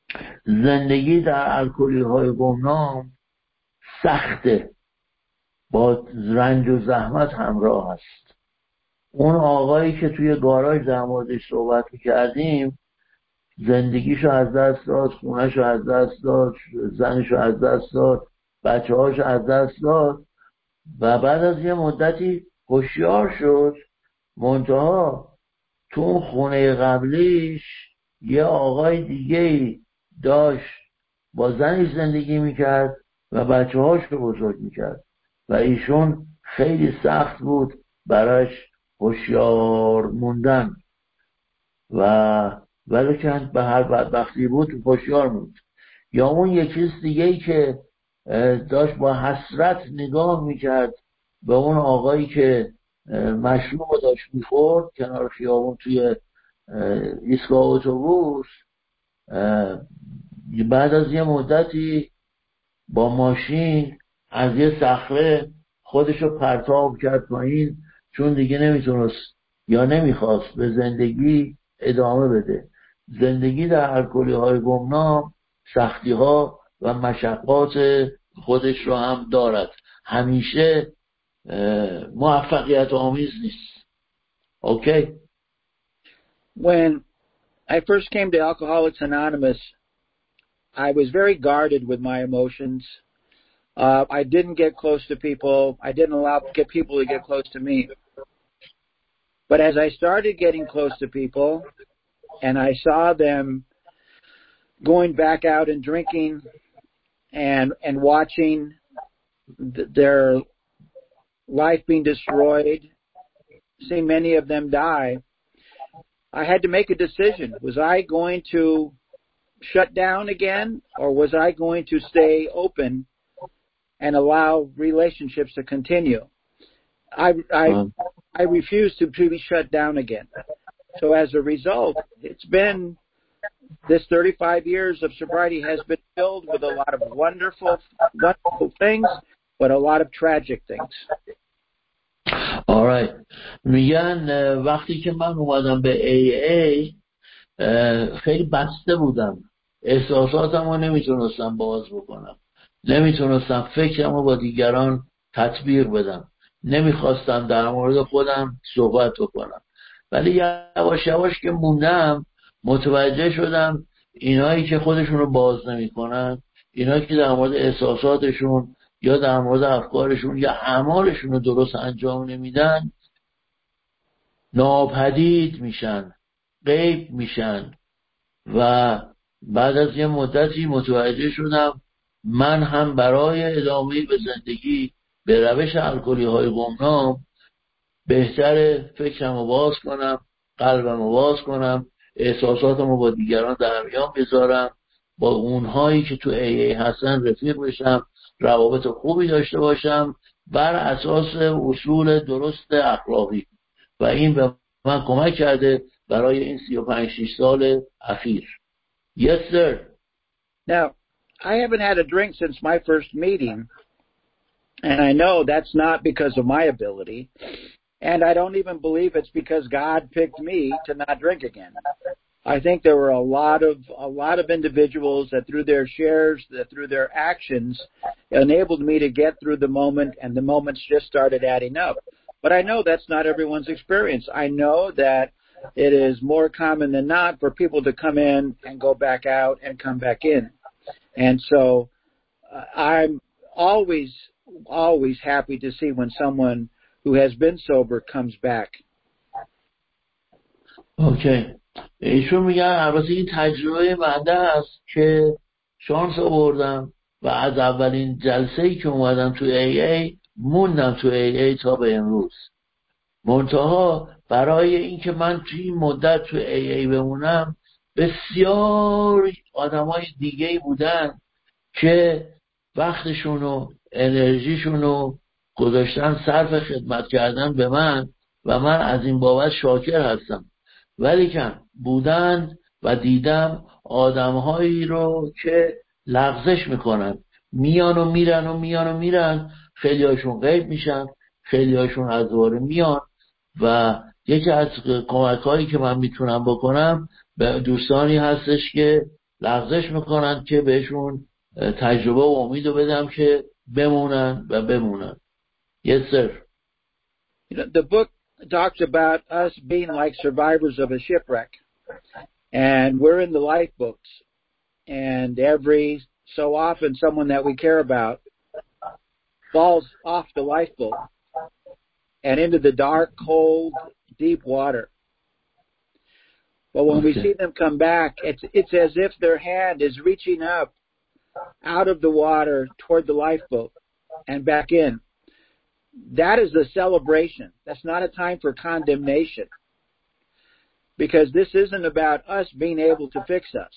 زندگی در الکلی های گمنام سخته با رنج و زحمت همراه است. اون آقایی که توی گاراژ در موردش صحبت می‌کردیم زندگیشو از دست داد، خونهشو از دست داد، زنشو از دست داد، بچه‌هاشو از دست داد و بعد از یه مدتی هوشیار شد. منتها تو اون خونه قبلیش یه آقای دیگه‌ای داشت با زنش زندگی میکرد و بچه‌هاشو بزرگ میکرد و ایشون خیلی سخت بود براش هوشیار موندن و ولیکن به هر بدبختی بود هوشیار موند. یا اون یکی دیگه‌ای که داشت با حسرت نگاه میکرد به اون آقایی که مشروب رو داشت میخورد کنار خیابون توی ایستگاه اتوبوس. بعد از یه مدتی با ماشین از یه صخره خودشو پرتاب کرد پایین، چون دیگه نمیتونست یا نمیخواست به زندگی ادامه بده. زندگی در الکلی‌های گمنام سختی ها و مشقات خودش رو هم دارد، همیشه موفقیت آمیز نیست. Okay. When I first came to Alcoholics Anonymous, I was very guarded with my emotions. I didn't get close to people. I didn't allow people to get close to me. But as I started getting close to people and I saw them going back out and drinking and watching their life being destroyed, seeing many of them die, I had to make a decision. Was I going to shut down again, or was I going to stay open and allow relationships to continue? I refused to be shut down again. So as a result, it's been this 35 years of sobriety has been filled with a lot of wonderful things, but a lot of tragic things. Alright. میگن وقتی که من اومدم به AA خیلی بسته بودم، احساساتم رو نمیتونستم باز بکنم، نمیتونستم فکرم رو با دیگران تطبیق بدم، نمیخواستم در مورد خودم صحبت بکنم. ولی یواش یواش که موندم متوجه شدم اینایی که خودشون رو باز نمیکنن، اینایی که در مورد احساساتشون یا در مورد افکارشون یا اعمالشون رو درست انجام نمیدن ناپدید میشن، غیب میشن. و بعد از یه مدتی متوجه شدم من هم برای ادامه به زندگی به روش الکلی‌های گمنام بهتره فکرم رو باز کنم، قلبم رو باز کنم، احساساتم رو با دیگران در میان بذارم، با اونهایی که تو AA هستن رفیق بشم، روابط خوبی داشته باشم بر اساس اصول درست اخلاقی. و این به من کمک کرده برای این 35-6 سال اخیر. Yes sir. Now, I haven't had a drink since my first meeting, and I know that's not because of my ability, and I don't even believe it's because God picked me to not drink again. I think there were a lot of individuals that through their shares, that through their actions, enabled me to get through the moment, and the moments just started adding up. But I know that's not everyone's experience. I know that it is more common than not for people to come in and go back out and come back in. And so I'm always happy to see when someone who has been sober comes back. Okay. ایشون میگن البته این تجربه بنده است که شانس آوردم و از اولین جلسه‌ای که اومدم تو AA موندم تو AA تا به امروز. منتها برای اینکه من توی این مدت تو AA بمونم بسیار آدمای دیگه‌ای بودن که وقتشون و انرژیشون رو گذاشتن صرف خدمت کردن به من و من از این بابت شاکر هستم. ولی که بودن و دیدم آدمهایی رو که لغزش میکنن، میان و میرن و میان و میرن، خیلی هاشون غیب میشن، خیلی هاشون از دوباره میان. و یکی از کمک هایی که من میتونم بکنم به دوستانی هستش که لغزش میکنن که بهشون تجربه و امید رو بدم که بمونن و بمونن. Yes, sir. You know, the book talks about us being like survivors of a shipwreck. And we're in the lifeboats. And every so often, someone that we care about falls off the lifeboat and into the dark, cold, deep water. But when we see them come back, it's as if their hand is reaching up out of the water toward the lifeboat and back in. That is a celebration. That's not a time for condemnation. Because this isn't about us being able to fix us.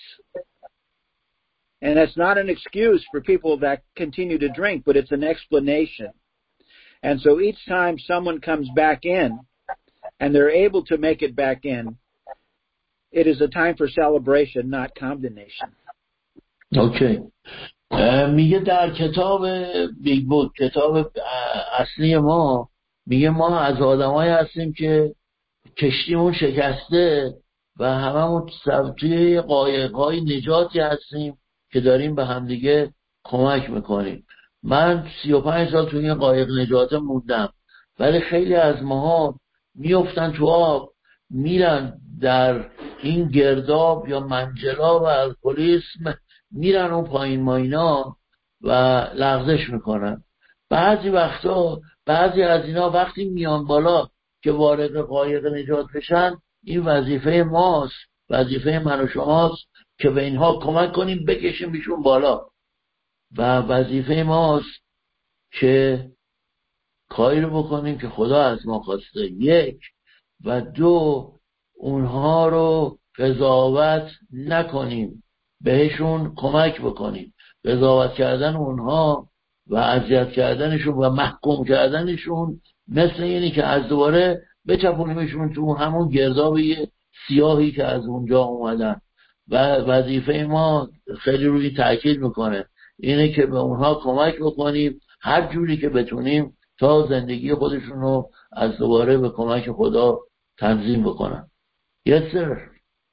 And that's not an excuse for people that continue to drink, but it's an explanation. And so each time someone comes back in and they're able to make it back in, it is a time for celebration, not condemnation. اوکی. میگه در کتاب بیگ بوک، کتاب اصلی ما، میگه ما از آدمایی هستیم که کشتیمون شکسته و هممون توی قایق‌های نجاتی هستیم که داریم به همدیگه کمک میکنیم. من 35 سال توی این قایق نجات موندم، ولی خیلی از ماها میافتن تو آب، میرن در این گرداب یا منجلا و الکلیسم، میرن اون پایین ماینا و لغزش میکنن. بعضی وقتا بعضی از اینا وقتی میان بالا که وارد قایق نجات بشن، این وظیفه ماست، وظیفه من و شماست که به اینها کمک کنیم بکشیم بیشون بالا. و وظیفه ماست که کاری رو بکنیم که خدا از ما خواسته. یک و دو، اونها رو قضاوت نکنیم، بهشون کمک بکنیم. قضاوت کردن اونها و اذیت کردنشون و محکوم کردنشون مثل اینی که از دوباره بچپونیمشون تو همون گردابی سیاهی که از اونجا اومدن. و وظیفه ما خیلی روی تاکید میکنه اینه که به اونها کمک بکنیم هر جوری که بتونیم تا زندگی خودشون رو از دوباره به کمک خدا تنظیم بکنن. Yes, sir.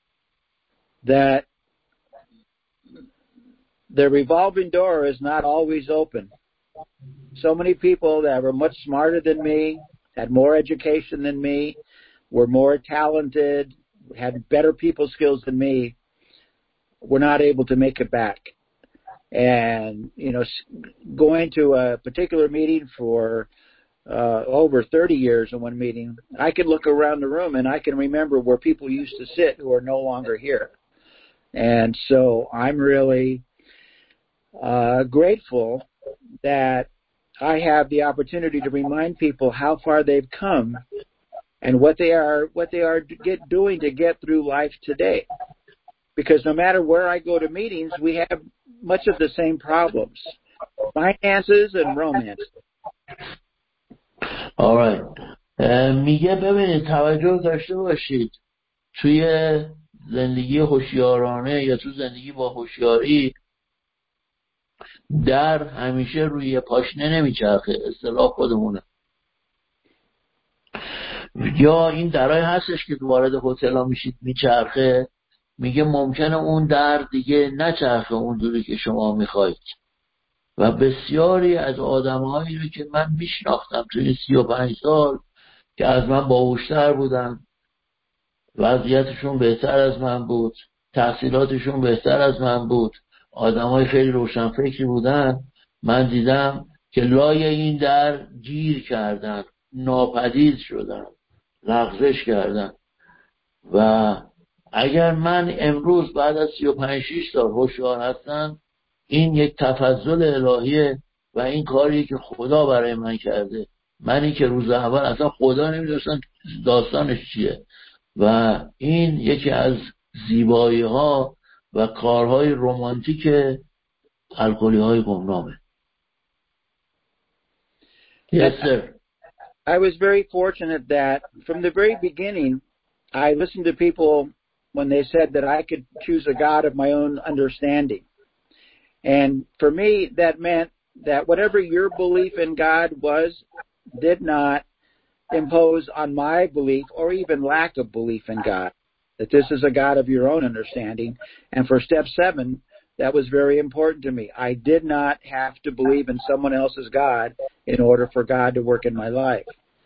That the revolving door is not always open. So many people that were much smarter than me, had more education than me, were more talented, had better people skills than me, were not able to make it back. And, you know, going to a particular meeting for over 30 years in one meeting, I can look around the room and I can remember where people used to sit who are no longer here. And so I'm really grateful that I have the opportunity to remind people how far they've come and what they are doing to get through life today. Because no matter where I go to meetings, we have much of the same problems. Finances and romance. All right. میگه ببینید توجه داشته باشید توی زندگی هوشیارانه یا تو زندگی با هوشیاری در همیشه روی پاشنه نمیچرخه، اصطلاح خودمونه. یا این درای هستش که وارد هتل ها میشید میچرخه، میگه ممکنه اون در دیگه نچرخه اونجوری که شما میخواید. و بسیاری از آدم‌هایی رو که من میشناختم توی 35 سال که از من باهوشتر بودن، وضعیتشون بهتر از من بود، تحصیلاتشون بهتر از من بود، آدم‌های خیلی روشنفکری بودن، من دیدم که لای این در گیر کردن، ناپدید شدن، لغزش کردن. و اگر من امروز بعد از 35-6 سال هوشیار هستم، این یک تفضل الهیه و این کاری که خدا برای من کرده. منی که روز اول اصلا خدا نمیدونستم داستانش چیه. و این یکی از زیبایی ها و کارهای رمانتیک الکلی های گمنامه. Yes, sir. I was very fortunate that from the very beginning, I listened to people when they said that I could choose a God of my own understanding. And for me, that meant that whatever your belief in God was did not impose on my belief or even lack of belief in God. That this is a God of your own understanding. And for step 7, that was very important to me. I did not have to believe in someone else's God in order for God to work in my life.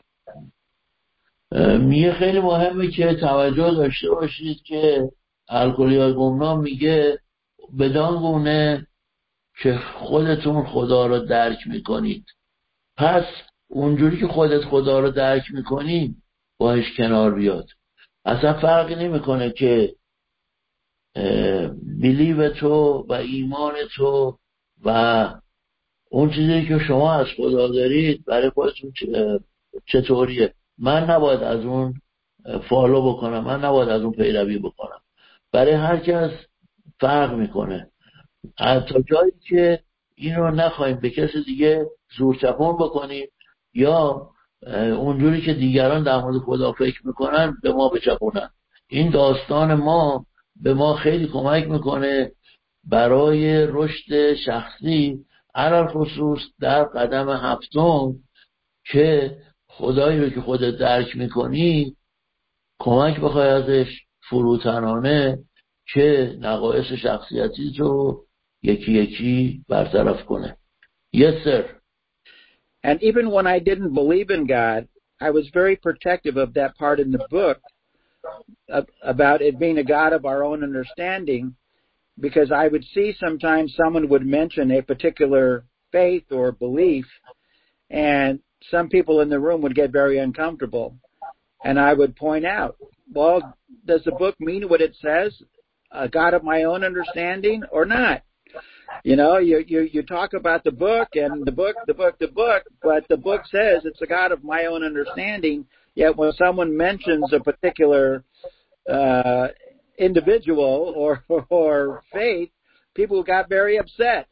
میگه خیلی مهمه که توجه داشته باشید که الگوریای گمنام میگه بدان گونه که خودتون خدا رو درک میکنید، پس اونجوری که خودت خدا رو درک میکنی باش کنار بیاد. اصلا فرقی نمیکنه که بیلیو تو و ایمان تو و اون چیزی که شما از خدا دارید برای خودتون چطوریه. من نباید از اون فالو بکنم، من نباید از اون پیروی بکنم. برای هر کس فرق میکنه. تا جایی که این رو نخواهیم به کسی دیگه زور چپون بکنیم یا اونجوری که دیگران در مورد خدا فکر میکنن به ما بچپونن. این داستان ما به ما خیلی کمک میکنه برای رشد شخصی، علل خصوص در قدم 7 که خدایی رو که خودت درک میکنی کمک بخوای ازش فروتنانه که نقایص شخصیتی تو یکی یکی برطرف کنه. Yes, sir. And even when I didn't believe in God, I was very protective of that part in the book about it being a God of our own understanding, because I would see sometimes someone would mention a particular faith or belief, and some people in the room would get very uncomfortable. And I would point out, well, does the book mean what it says, a God of my own understanding, or not? You know, you talk about the book and the book, but the book says it's a God of my own understanding. Yet when someone mentions a particular individual or faith, people got very upset.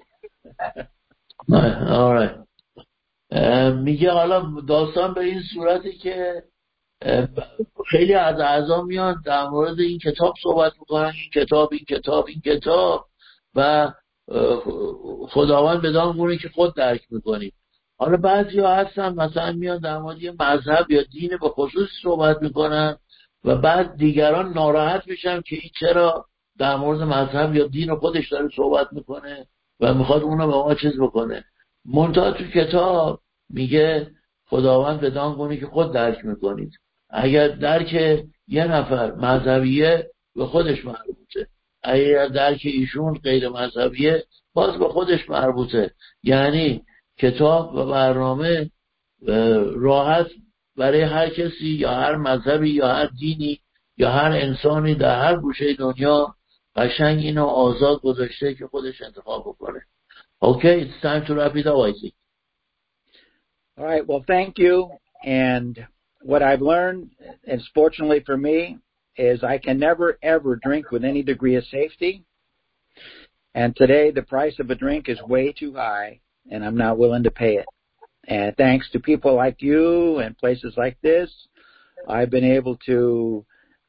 All right. میگه حالا داستان به این صورتی که خیلی از اعضا میان در مورد این کتاب صحبت میکنن، این کتاب و خداوند بدان گونه که خود درک میکنیم. حالا بعضی ها هستن مثلا میان در مورد یه مذهب یا دین به خصوص صحبت میکنن و بعد دیگران ناراحت میشن که این چرا در مورد مذهب یا دین خودش داره صحبت میکنه و میخواد اونو به ما چیز بکنه. منتها تو کتاب میگه خداوند بدان گونه که خود درک میکنید. اگر درک یه نفر مذهبیه به خودش مربوطه، اگر درک ایشون غیر مذهبیه باز به خودش مربوطه. یعنی کتاب و برنامه راحت برای هر کسی یا هر مذهبی یا هر دینی یا هر انسانی در هر گوشه دنیا قشنگ اینو آزاد گذاشته که خودش انتخاب بکنه. Okay, it's time to wrap it up, I think. All right, well, thank you. And what I've learned, and fortunately for me, is I can never, ever drink with any degree of safety. And today the price of a drink is way too high, and I'm not willing to pay it. And thanks to people like you and places like this, I've been able to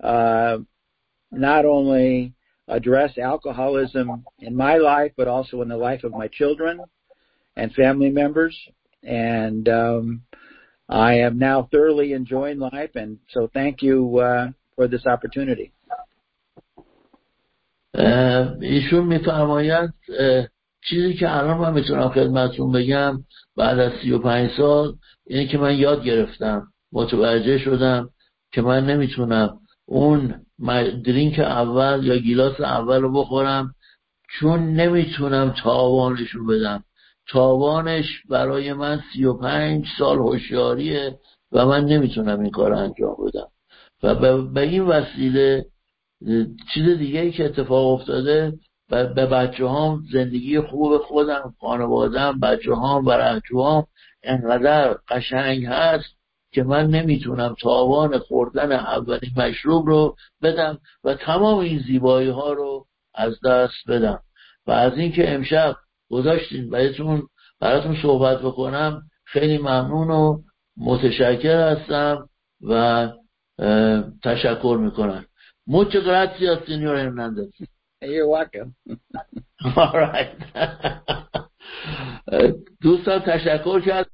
not only address alcoholism in my life, but also in the life of my children and family members. And I am now thoroughly enjoying life, and so thank you for this opportunity. ایشون میفرمایند چیزی که الان من میتونم خدمتتون بگم بعد از 35 سال اینه که من یاد گرفتم، متوجه شدم که من نمیتونم اون درینک اول یا گیلاس اول رو بخورم، چون نمیتونم تاوانشو بدم. تاوانش برای من 35 سال هوشیاریه و من نمیتونم این کار انجام بدم. و به این وسیله چیز دیگه ای که اتفاق افتاده، به بچه هام زندگی خوب خودم، خانوادم، بچه هام و رهجوهام انقدر قشنگ هست که من نمیتونم تاوان خوردن اولین مشروب رو بدم و تمام این زیبایی ها رو از دست بدم. و از این که امشب گذاشتین براتون صحبت بکنم خیلی ممنون و متشکر هستم و تشکر میکنم. Muchas gracias, señor Hernández. You're welcome. All right. دوستان تشکر کرد.